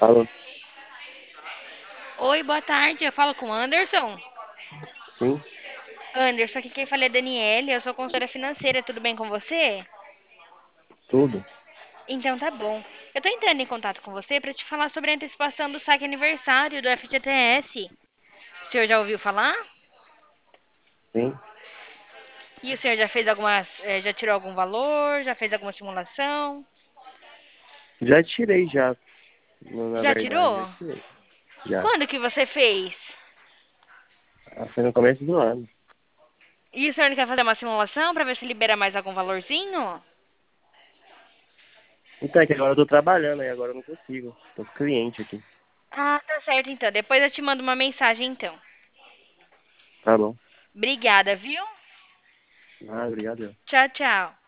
Fala, Oi, boa tarde. Eu falo com o Anderson. sim, Anderson, aqui quem fala é Daniele. Eu sou consultora financeira. Tudo bem com você? tudo. Então tá bom. Eu tô entrando em contato com você para te falar sobre a antecipação do saque aniversário do FGTS. O senhor já ouviu falar? Sim. E o senhor já fez já tirou algum valor? Já fez alguma simulação? Já tirei já, na Já verdade, já tirou? tirei. Já. Quando que você fez? Foi no começo do ano. E o senhor não quer fazer uma simulação para ver se libera mais algum valorzinho? Então, é que agora eu tô trabalhando e agora eu não consigo. Tô com cliente aqui. Ah, tá certo então. Depois eu te mando uma mensagem então. Tá bom. Obrigada, viu? Ah, obrigado. Tchau, tchau.